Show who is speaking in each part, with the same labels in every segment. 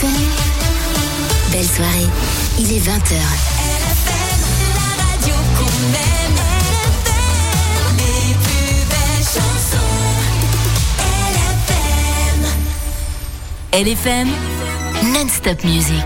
Speaker 1: LFM. Belle soirée, il est 20h.
Speaker 2: LFM, la radio qu'on aime. LFM, les plus belles chansons.
Speaker 1: LFM, non-stop music.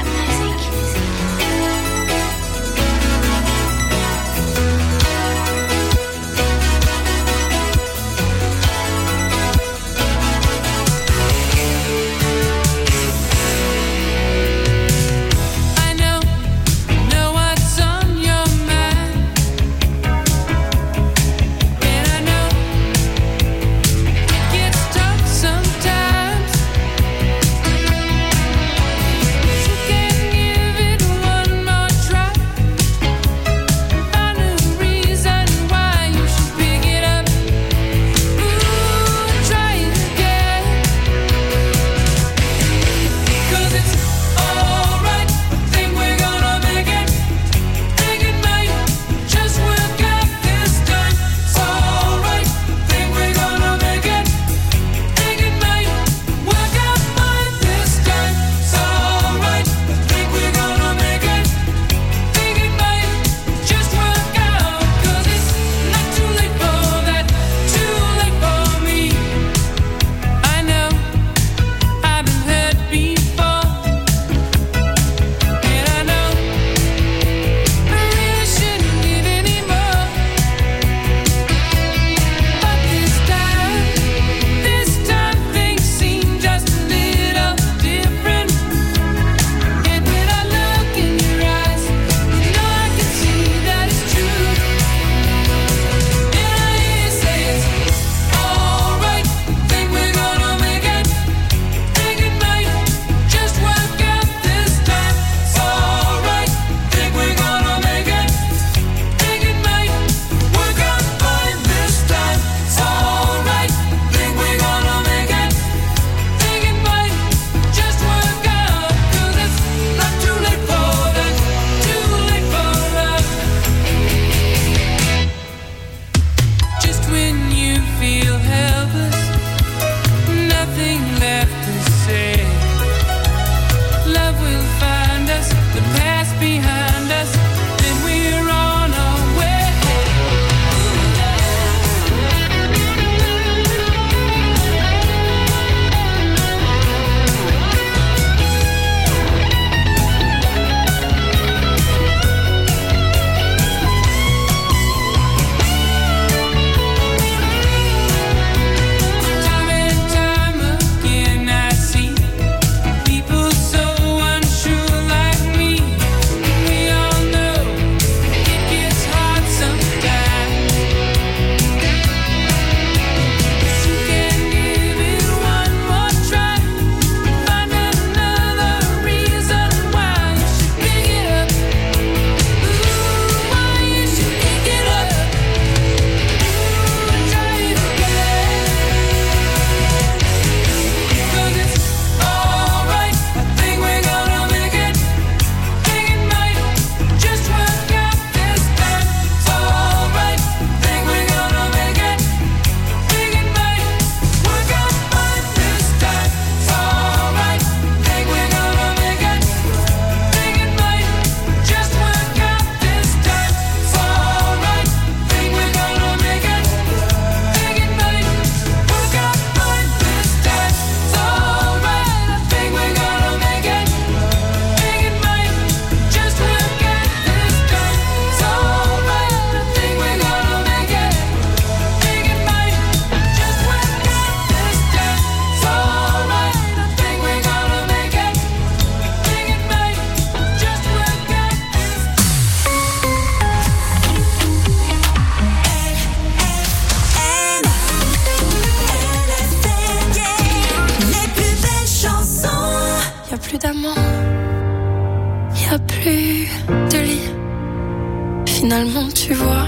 Speaker 3: Finalement, tu vois,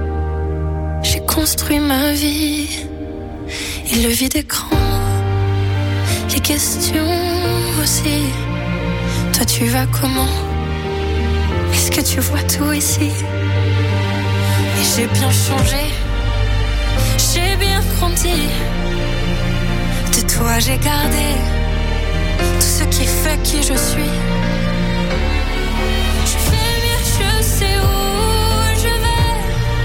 Speaker 3: j'ai construit ma vie et le vide écran, les questions aussi. Toi, tu vas comment? Est-ce que tu vois tout ici? Et j'ai bien changé, j'ai bien grandi. De toi, j'ai gardé tout ce qui fait qui je suis. Je fais mieux, je sais où je vais.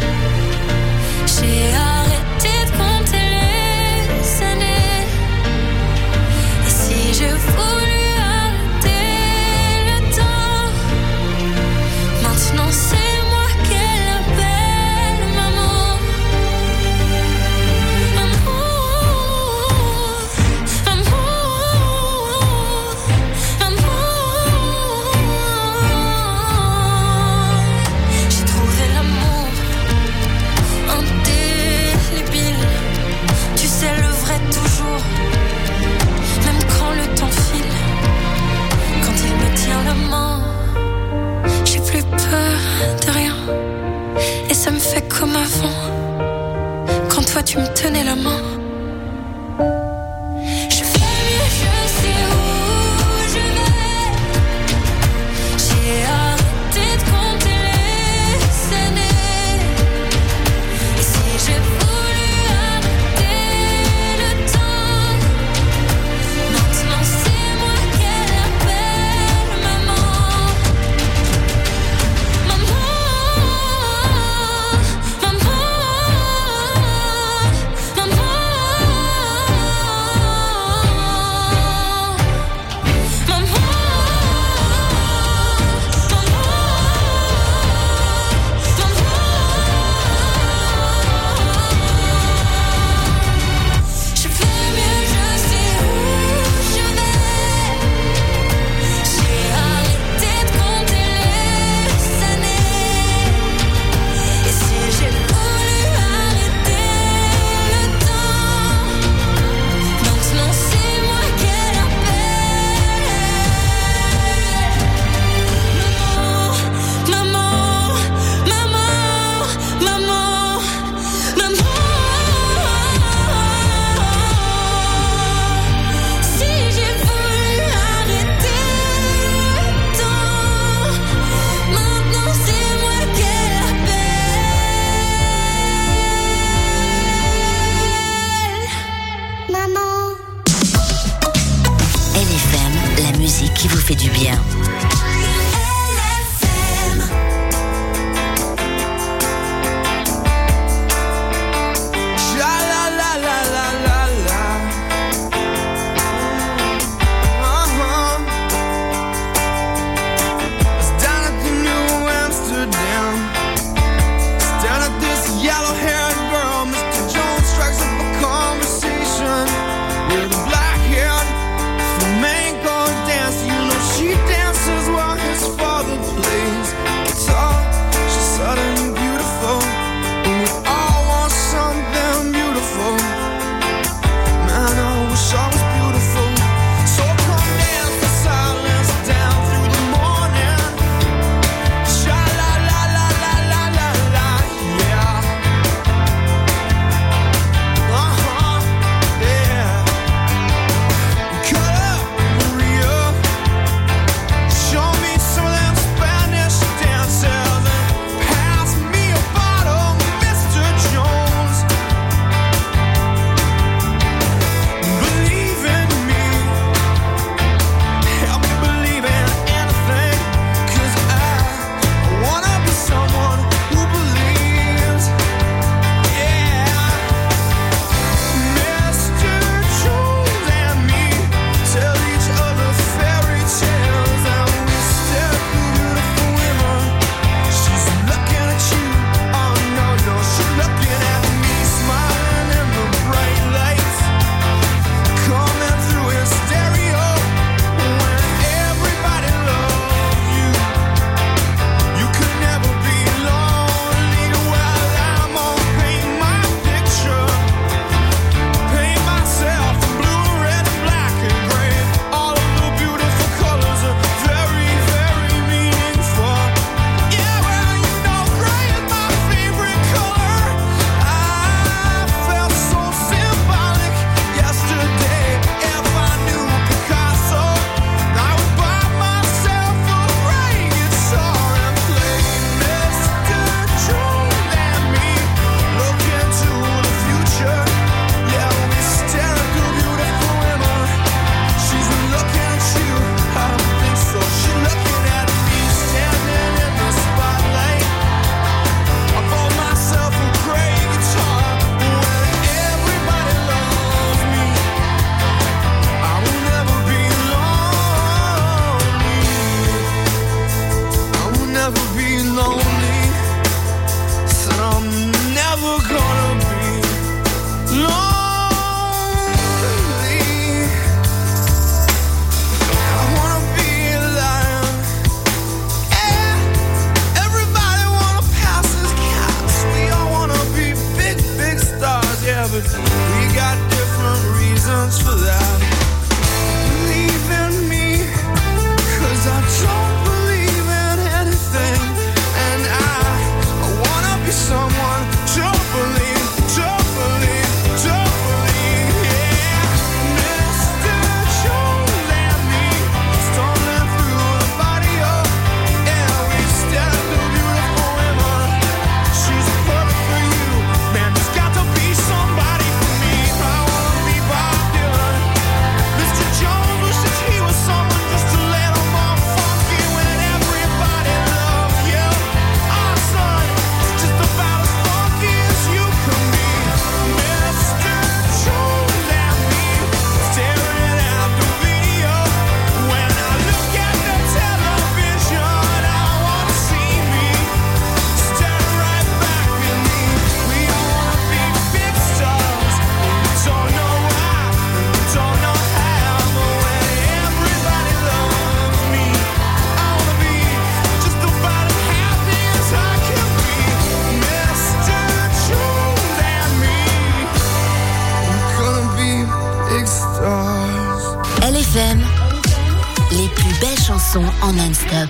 Speaker 3: J'ai arrêté de compter les années. Et si je voulais arrêter le temps, maintenant c'est moi qu'elle appelle maman. J'ai trouvé l'amour indélébile. Tu sais le vrai toujours, même quand le temps file. Quand il me tient la main, j'ai plus peur de rien. Et ça me fait comme avant, quand toi tu me tenais la main. Je fais mieux, je sais où je vais. J'ai arrêté de compter les années. Et si j'ai voulu arrêter le temps, maintenant c'est moi qu'elle appelle maman. Maman, maman, maman.
Speaker 1: qui vous fait du bien.
Speaker 4: Dancing
Speaker 1: chansons en non-stop.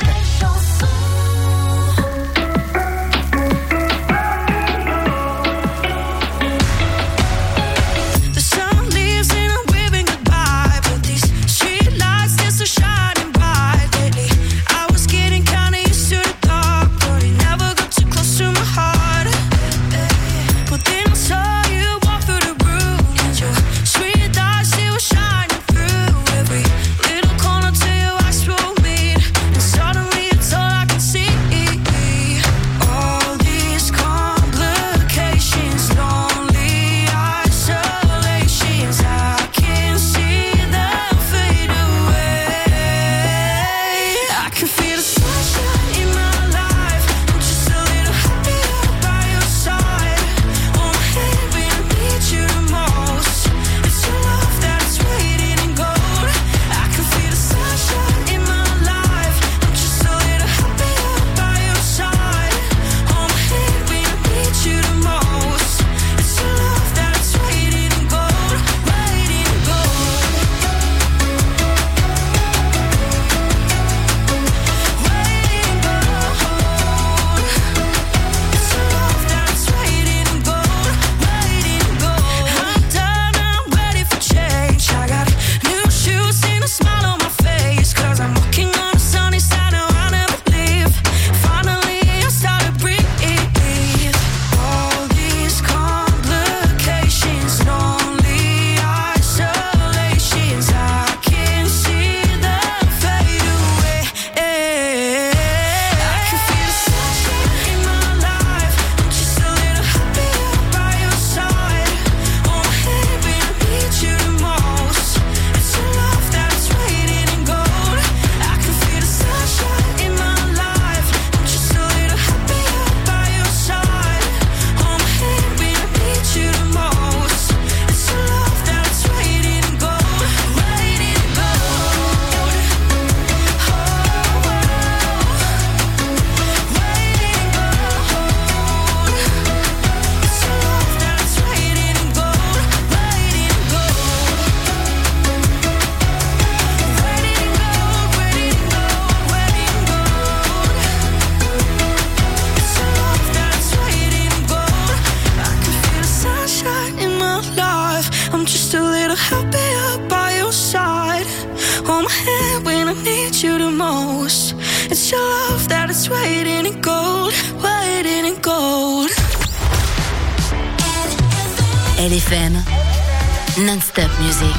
Speaker 1: LFM, non-stop music.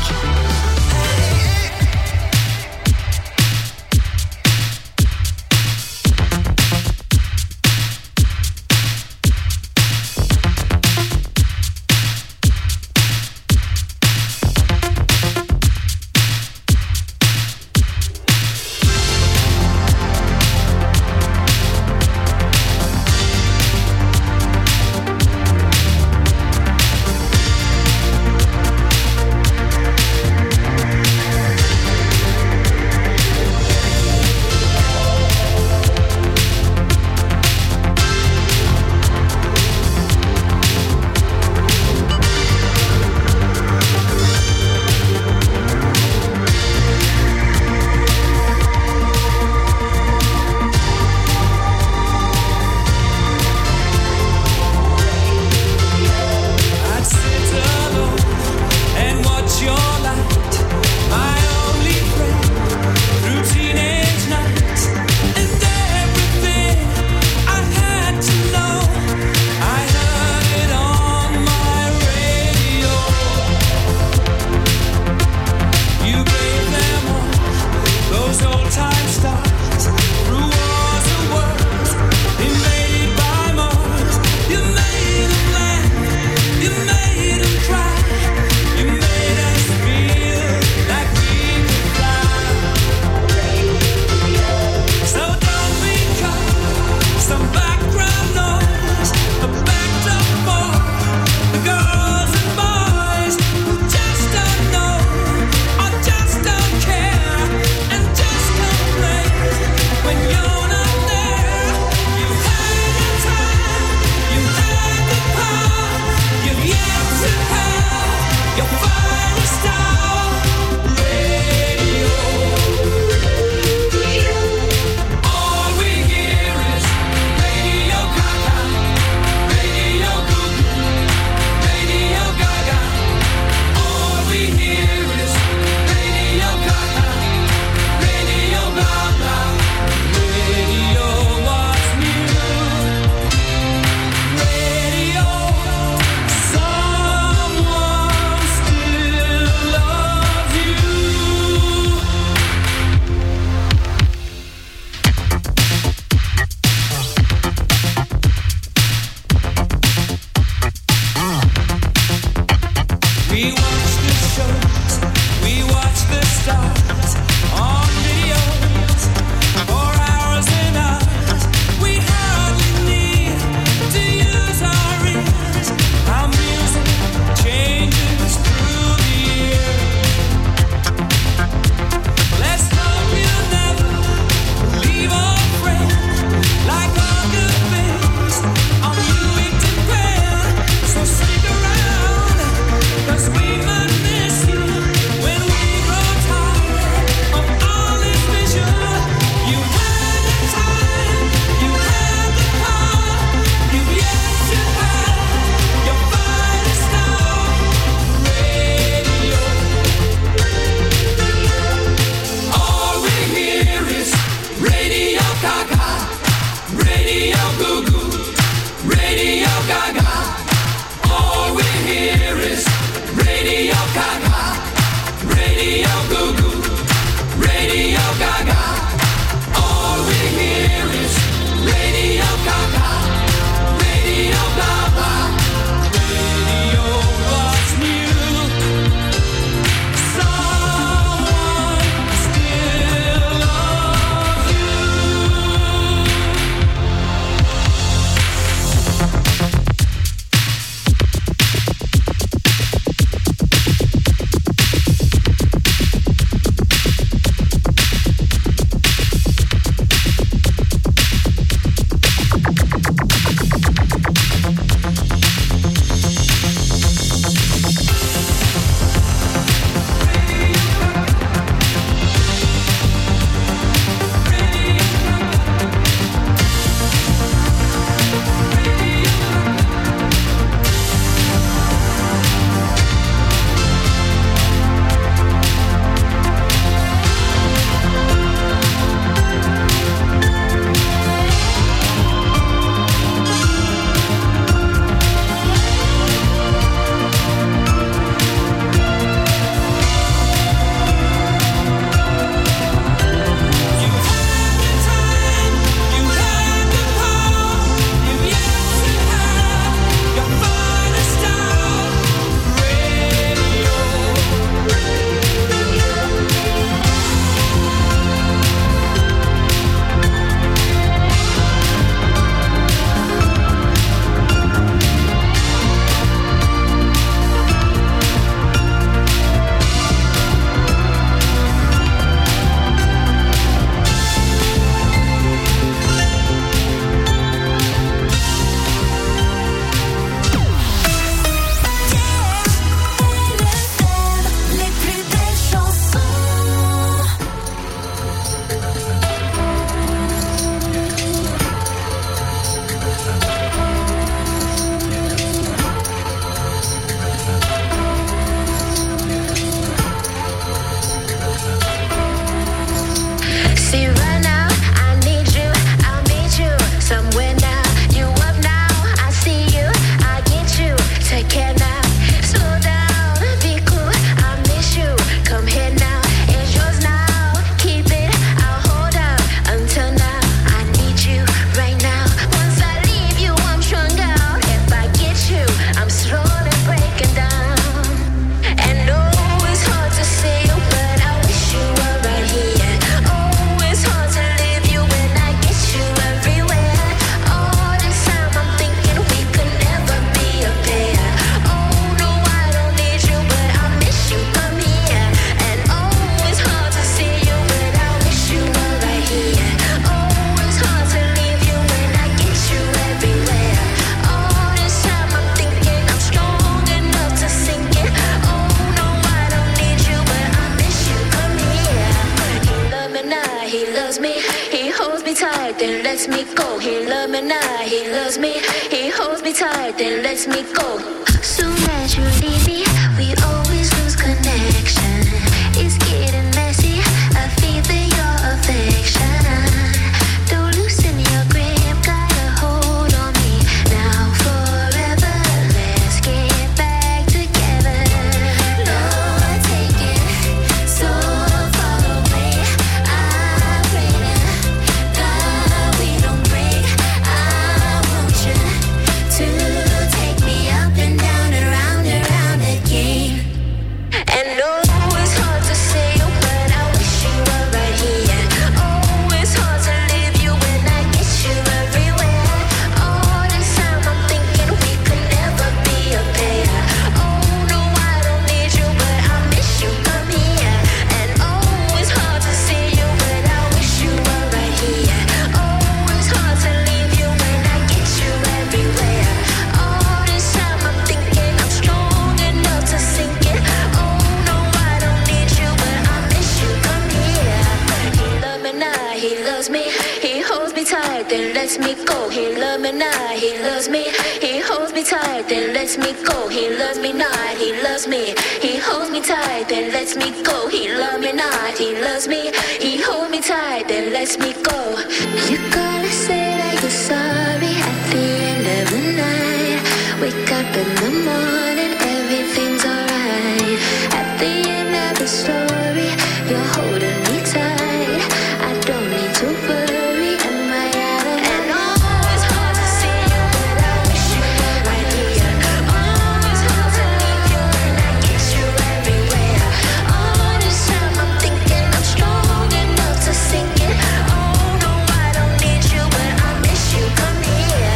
Speaker 3: tight, then lets me go. He loves me now, he loves me. He holds me tight, then lets me go. Soon as you leave me, we always lose connection. It's getting messy, I feel your affection. Don't loosen your grip, got a hold on me. Now forever, let's get back together. Lord, take it so far away. I pray that God, we don't break. I want you to take me up and down, around again. And no, it's hard to say, but I wish you were right here. Oh, it's hard to leave you when I get you everywhere. All this time I'm thinking we could never be a pair. Oh, no, I don't need you, but I miss you, come here. And oh, it's hard to see you, but I wish you were right here. Oh, it's hard to leave you when I get you everywhere. All this time I'm thinking I'm strong enough to sink it. Oh, no, I don't need you, but I miss you, come here. He loves me now, he loves me. He holds me tight, then lets me go. He loves me now, he loves me. He holds me tight, then lets me go. He loves me not, he loves me. He holds me tight, then lets me go. He loves me not, he loves me. He holds me tight, then lets me go. You gotta say that you're sorry at the end of the night. Wake up in the morning, everything's alright. At the end of the story, you're holding me tight. I don't need to worry, am I out of line? And oh, it's hard to see you, but I wish you were right here. Oh, it's hard to leave you when I get you everywhere. All this time I'm thinking I'm strong enough to sink it. Oh, no, I don't need you, but I miss you, come here.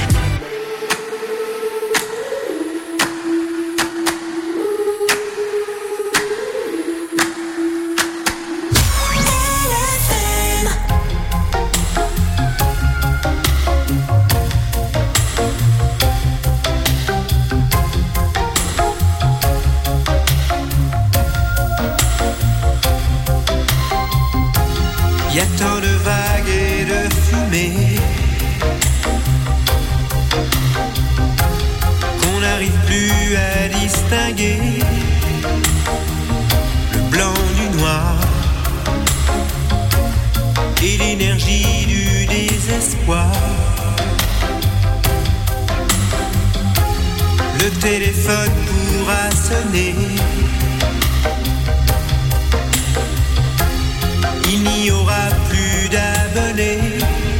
Speaker 4: Y a tant de vagues et de fumée qu'on n'arrive plus à distinguer le blanc du noir et l'énergie du désespoir. Le téléphone pourra sonner. Il n'y aura plus d'abonnés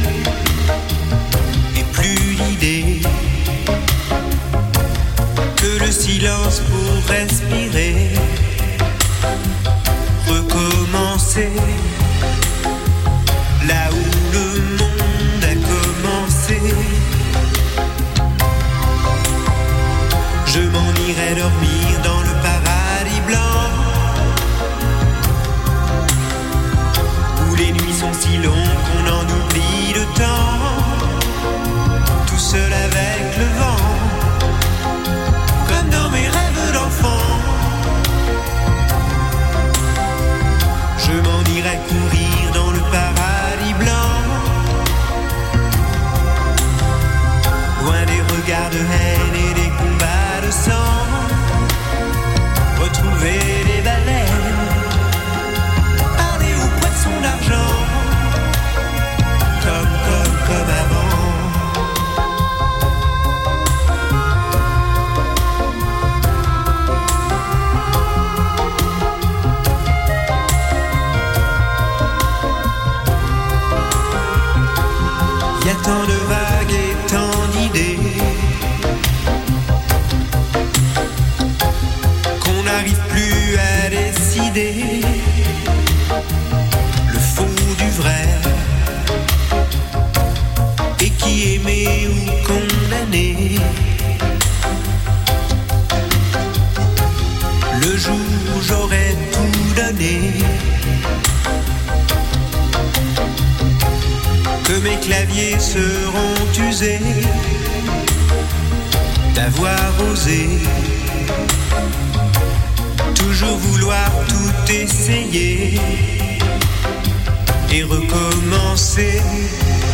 Speaker 4: et plus d'idées que le silence pour respirer, recommencer là où le monde a commencé. Je m'en irai dormir dans le paradis blanc, les nuits sont si longues qu'on en oublie le temps, tout seul avec le vent, comme dans mes rêves d'enfant. Je m'en irai courir dans le paradis blanc, loin des regards de haine et des combats de sang, retrouver les baleines, d'argent, comme avant. Y a tant de vagues et tant d'idées qu'on n'arrive plus à décider du vrai et qui aimait ou condamné. Le jour où j'aurais tout donné, que mes claviers seront usés d'avoir osé toujours vouloir tout essayer et recommencer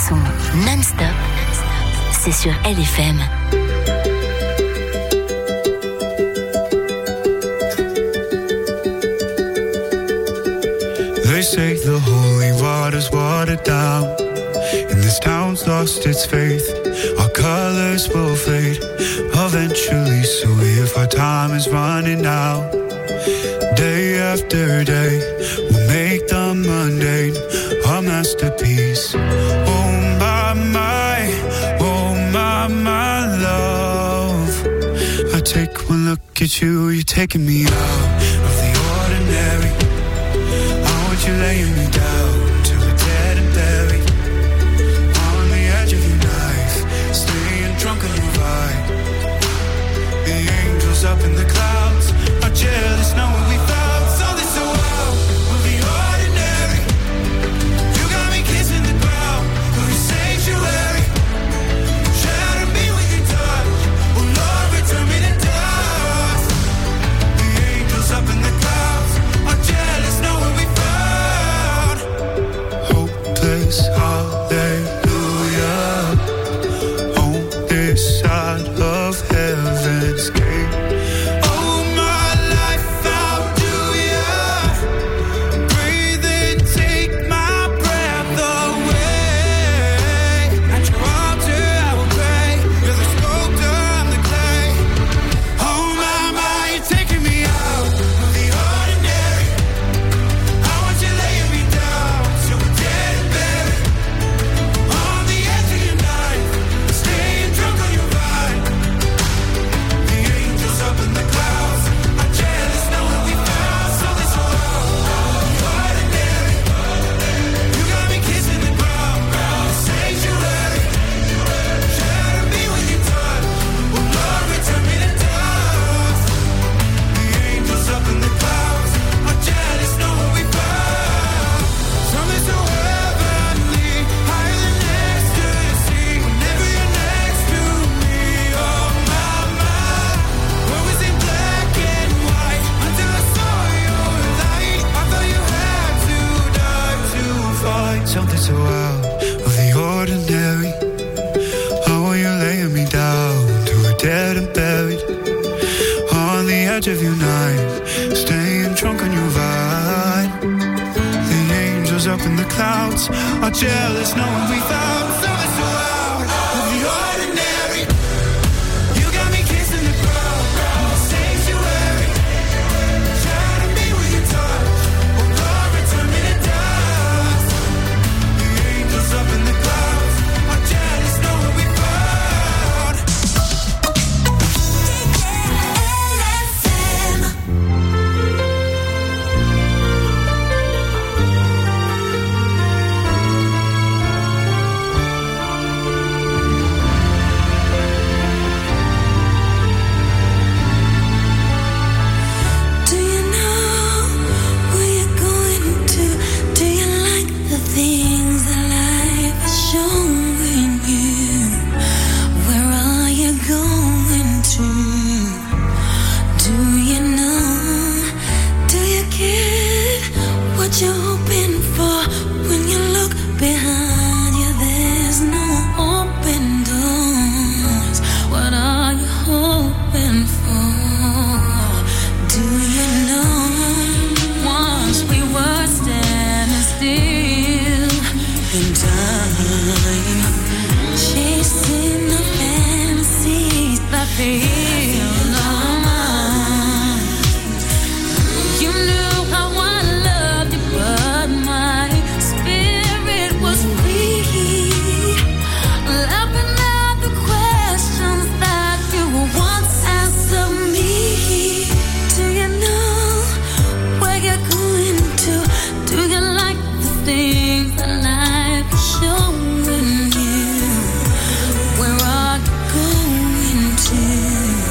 Speaker 1: son non-stop, c'est sur LFM.
Speaker 5: They say the holy water's watered down, and this town's lost its faith. Our colors will fade eventually, so if our time is running out, day after day, we'll make the mundane a masterpiece. Oh my love, I take one look at you, you're taking me out of the ordinary. I want you laying me down till we're dead and buried, on the edge of your knife, staying drunk on your vibe. The angels up in the clouds are jealous knowing we found something so wild of the ordinary. You got me kissing the ground of your sanctuary, shatter me with your touch, oh Lord, return me to dust. The angels up in the clouds are jealous knowing we found hopeless hallelujah on this side of heaven's gate. Oh my life, how do ya breathe and take my breath away? At your altar I will pray, you're the sculptor, I'm the clay. Oh my, you're taking me out of the ordinary. I want you laying me down till we're dead and buried, on the edge of your knife, staying drunk on your vine. The angels up in the clouds are jealous knowing we found something so ordinary. You got me kissing the ground, sanctuary, shatter me with your touch, oh Lord, return me to dust. The angels up in the clouds are jealous knowing we found something so heavenly, higher than ecstasy. Whenever you're next to me, oh my, what was in black and white until I saw your light? I thought you had to die to find something so out of the ordinary. How are you laying me down till we're dead and buried, on the edge of your knife, staying drunk on your vine. The angels up in the clouds are jealous knowing we found something so out of the ordinary. You got me kissing the ground, sanctuary, shatter me with your touch, oh Lord, return me to dust. The angels up in the clouds are jealous knowing we found.
Speaker 3: Do you know where you're going to? Do you like the things that life is showing you? Where are you going to? Do you know? Do you get what you're hoping for? When you look behind you, there's no open doors. What are you hoping for? Do you know? Once we were standing still in time, chasing the fantasies that fill our minds. You knew how I loved you, but my spirit was free, laughing at the questions that you once asked of me. Do you know where you're going to? Do you like the things that life is showing you? Where are you going to?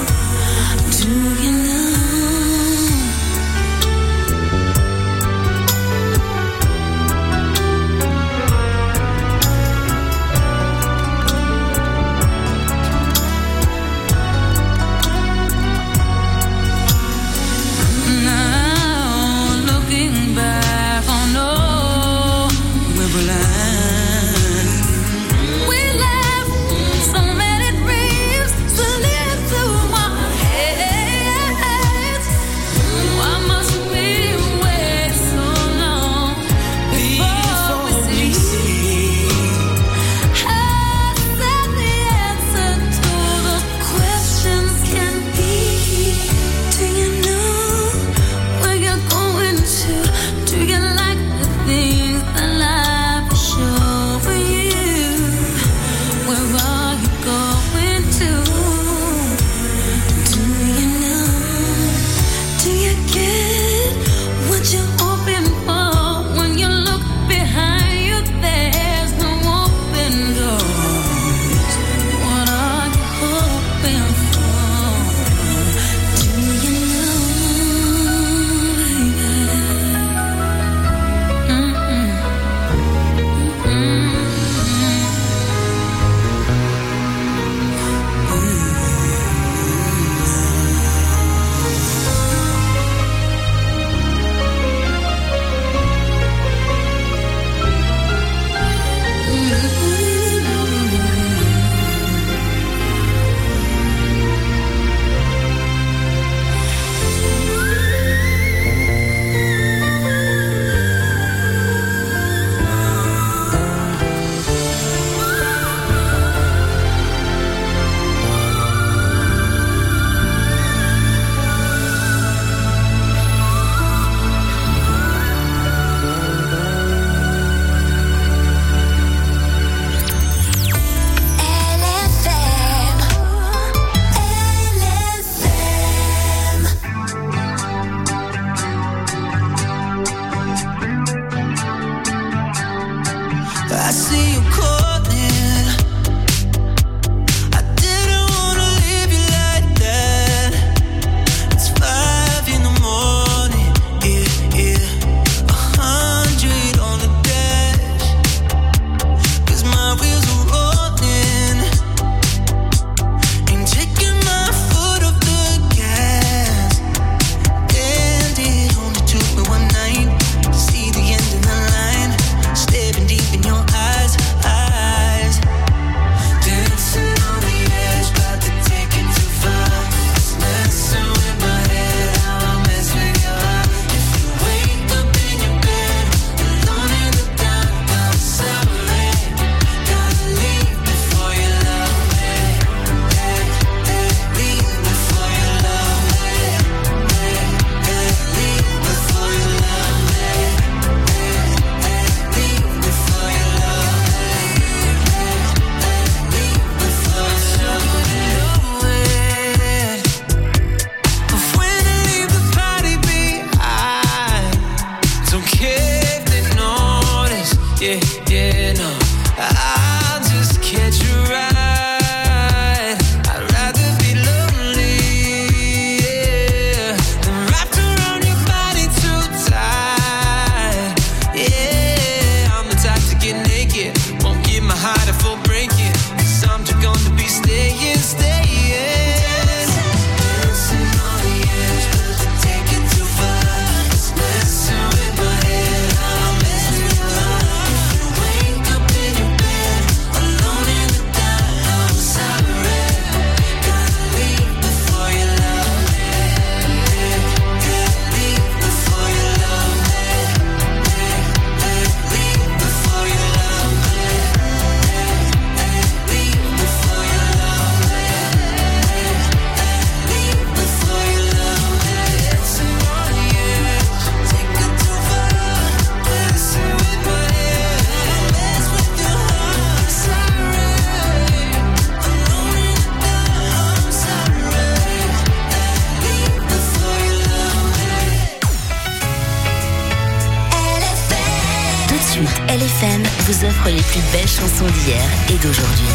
Speaker 1: vous offre les plus belles chansons d'hier et d'aujourd'hui.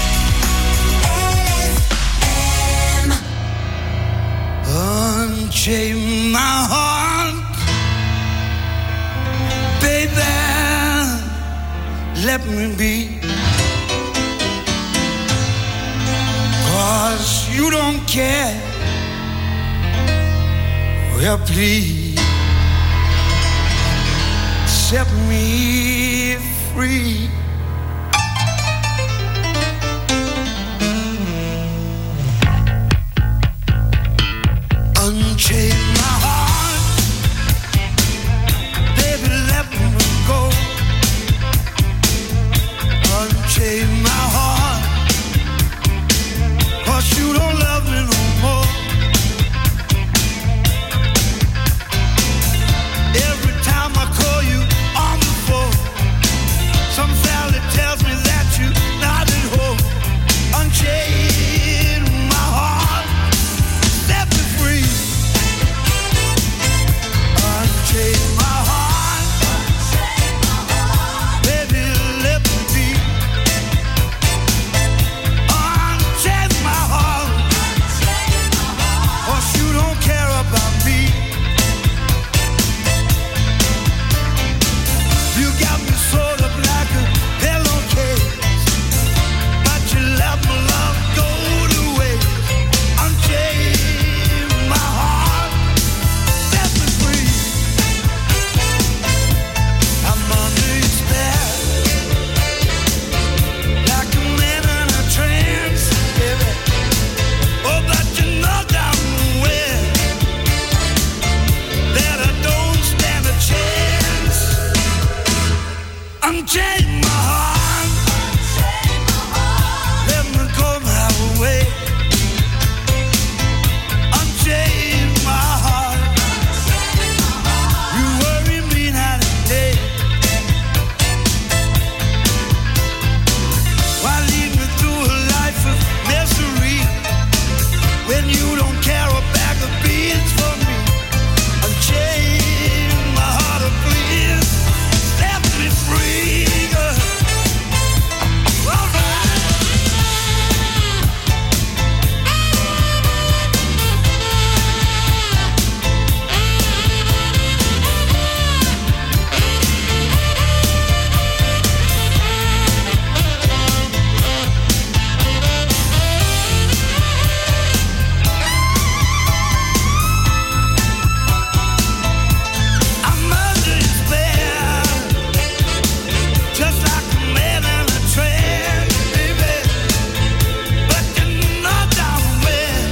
Speaker 5: Unchain my heart, baby, let me be. 'Cause you don't care. Well, please set me free. Unchain my heart, baby, let me go. Unchain my heart, 'cause you don't love me no more. Every time I call you on the phone, some valley tells me that you're not at home. Unchain my heart, set me free. Unchain my heart, baby, let me be. Unchain my heart, 'cause you don't care about me. You got me sort of like a pillowcase, but you let my love go to waste. Unchain my heart, set me free. I'm under your spell, like a man in a trance, baby. Oh, but you know damn well that I don't stand a chance. Unchain my heart, let me go my way. Unchain my heart, you worry me night and day. Why lead me through a life of misery when you don't care a bag of beans for me? Unchain my heart, oh, please set me free, girl. All right. I'm under your spell, just like a man in a trance, baby. But you know damn well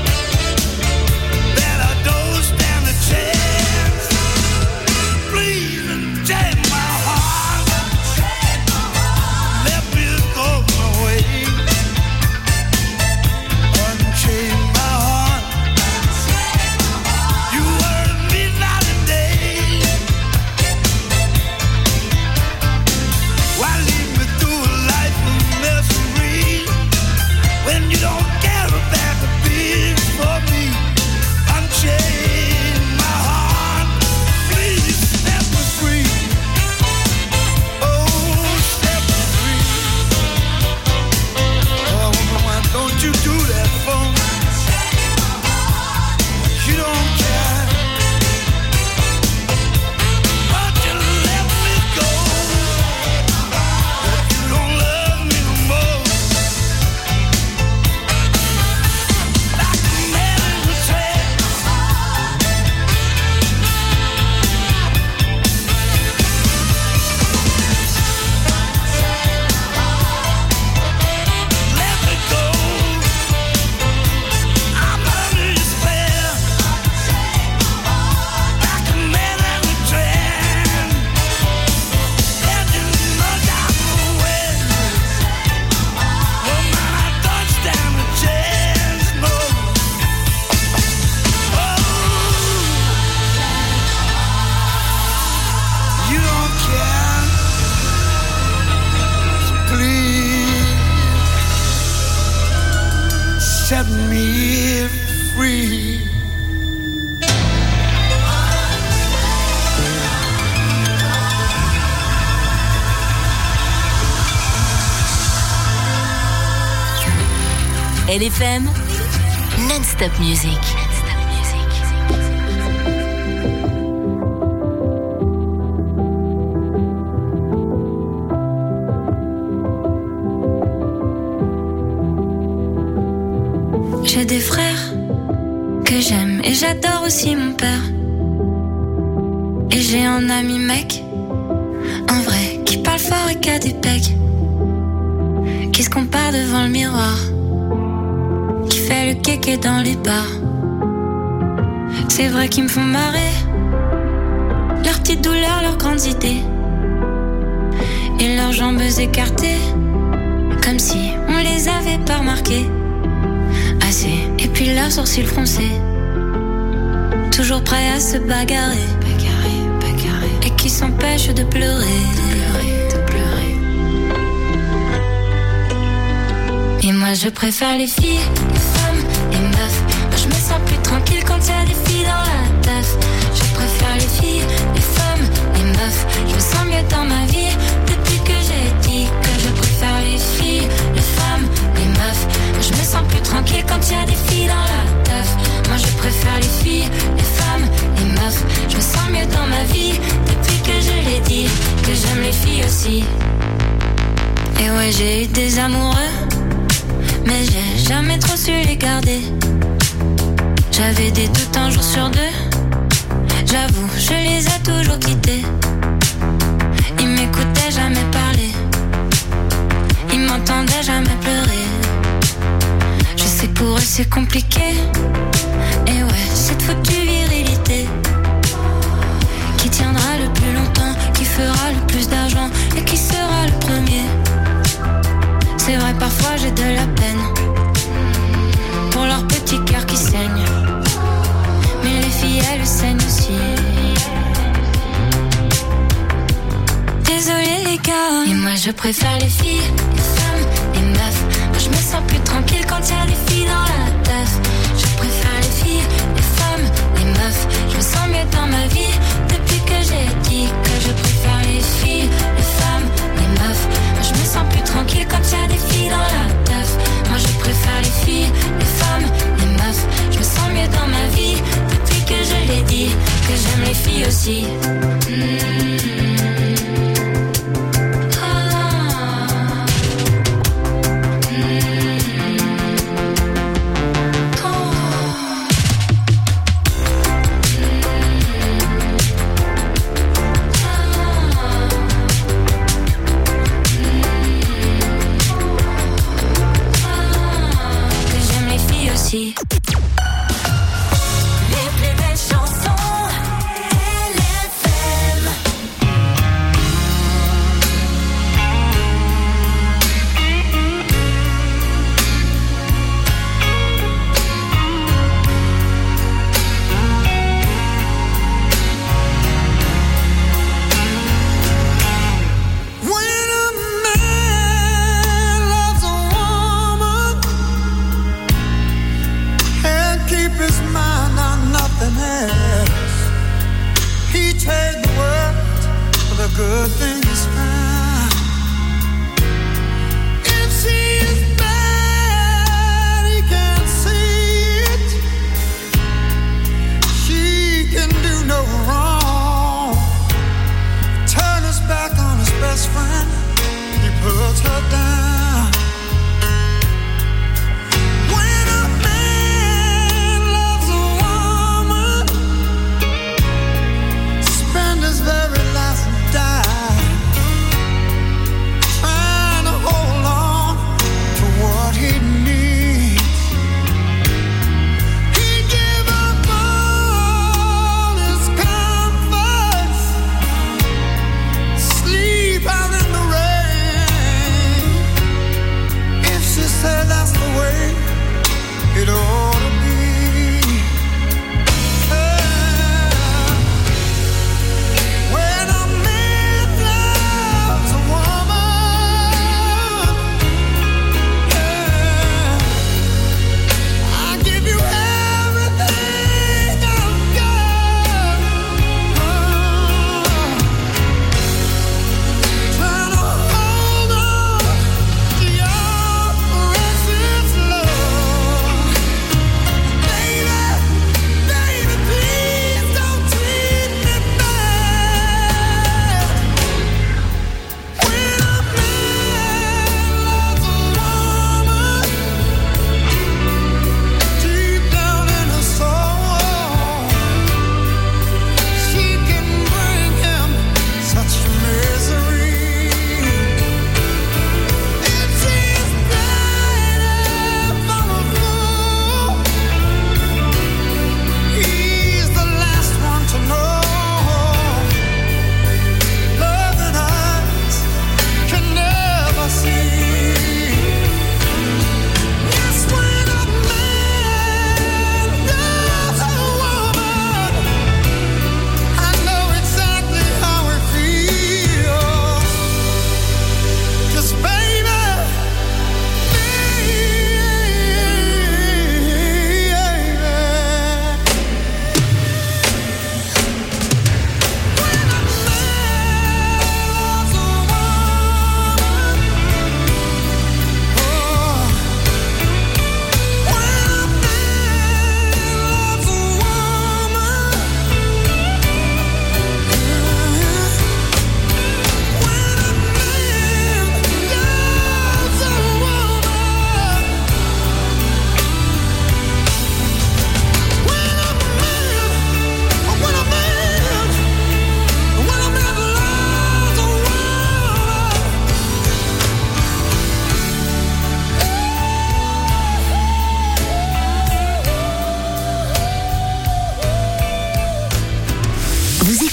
Speaker 5: that I don't stand a chance. Please unchain my heart, let me go my way. Unchain my heart, you worry me night and day. Why lead me through a life of misery when you don't care a bag of beans for me? Unchain my heart, please set me free. Oh, set me free. Oh, why don't you do that for me? You don't care, but you let me go. But you don't love me no more. Like a man in a trance. Let me go. I'm under your spell, like a man in a trance. And you know damn well, woman, I don't stand a chance, no. Oh, you don't care, so please set me free.
Speaker 1: LFM, non-stop music.
Speaker 3: J'ai des frères que j'aime et j'adore aussi mon père. Et j'ai un ami mec, un vrai, qui parle fort et qui a des pecs, qui se compare devant le miroir, qui fait le kéké dans les bars. C'est vrai qu'ils me font marrer, leurs petites douleurs, leurs grandes idées, et leurs jambes écartées, comme si on les avait pas remarquées. Assez, et puis leurs sourcils froncés, toujours prêts à se bagarrer, et qui s'empêchent de pleurer. Et moi je préfère les filles, les femmes, les meufs. Moi je me sens plus tranquille quand y a des filles dans la teuf. Je préfère les filles, les femmes, les meufs. Je me sens mieux dans ma vie depuis que j'ai dit que je préfère les filles, les femmes, les meufs. Moi je me sens plus tranquille quand y a des filles dans la teuf. Moi je préfère les filles, les femmes, les meufs. Je me sens mieux dans ma vie depuis que je l'ai dit que j'aime les filles aussi. Et ouais, j'ai eu des amoureux, mais j'ai jamais trop su les garder. J'avais des doutes un jour sur deux, j'avoue, je les ai toujours quittés. Ils m'écoutaient jamais parler, ils m'entendaient jamais pleurer. Je sais que pour eux c'est compliqué, et ouais, cette foutue virilité qui tiendra le plus longtemps, qui fera le plus d'argent et qui sera le premier. C'est vrai, parfois j'ai de la peine pour leur petit cœur qui saigne, mais les filles elles saignent aussi. Désolée les gars, et moi je préfère les filles, les femmes, les meufs. Moi je me sens plus tranquille quand y a des filles dans la teuf. Je préfère les filles, les femmes, les meufs. Je me sens mieux dans ma vie depuis que j'ai dit que je préfère les filles, les femmes, les meufs. Moi je me sens plus tranquille quand y a des filles dans la teuf. Moi je préfère les filles, les femmes, les meufs. Je me sens mieux dans ma vie depuis que je l'ai dit que j'aime les filles aussi. Les plus belles chansons, LFM.
Speaker 5: Good thing is found. If she is bad, he can't see it. She can do no wrong. Turn his back on his best friend, he puts her down. When a man loves a woman, spend his very last die.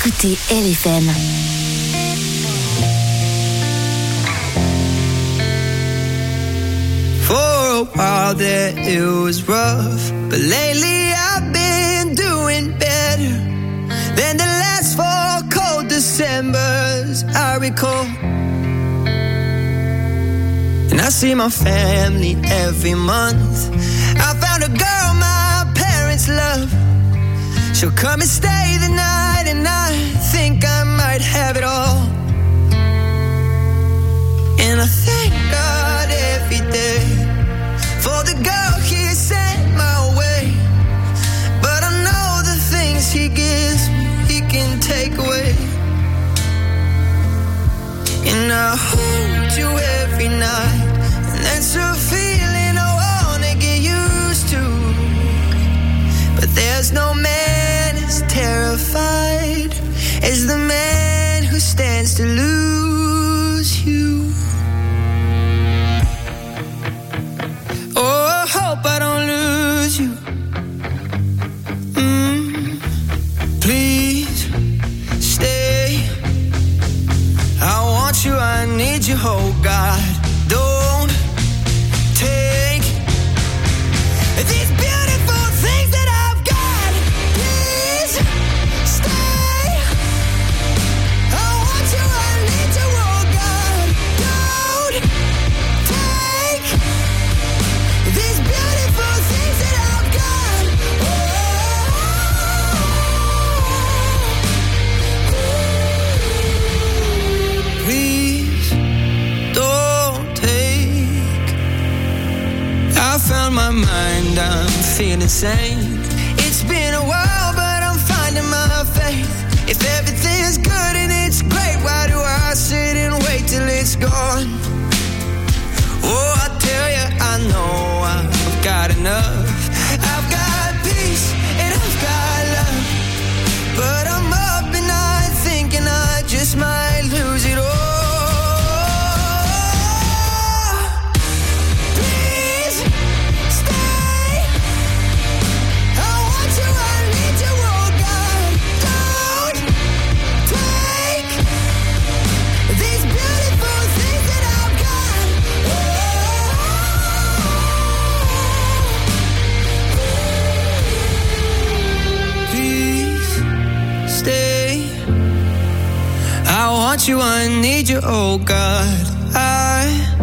Speaker 1: écoutez LFM.
Speaker 6: For a while there it was rough, but lately I've been doing better than the last 4 cold Decembers I recall. And I see my family every month. I found a girl my parents love. She'll come and stay the night, and I think I might have it all. And I thank God every day for the girl he sent my way. But I know the things he gives me, he can take away. And I hold you every night, and that's a feeling I wanna get used to. But there's no man as terrified as the man who stands to lose you. Oh, I hope I don't lose you. Please stay. I want you, I need you, oh God. Don't take these beautiful things that I've got. Please stay. I want you, I need you, oh God. Don't take these beautiful things that I've got. Please don't take. I found my mind, I'm feeling sane. It's been a while, but I'm finding my faith. If everything's good and it's great, why do I sit and wait till it's gone? Oh, I tell you, I know I've got enough. I've got peace and I've got love. But I'm up at night thinking I just might lose it all. Please stay. I want you, I need you, oh God. Don't take these beautiful things that I've got. Please stay. I want you, I need you, oh God. I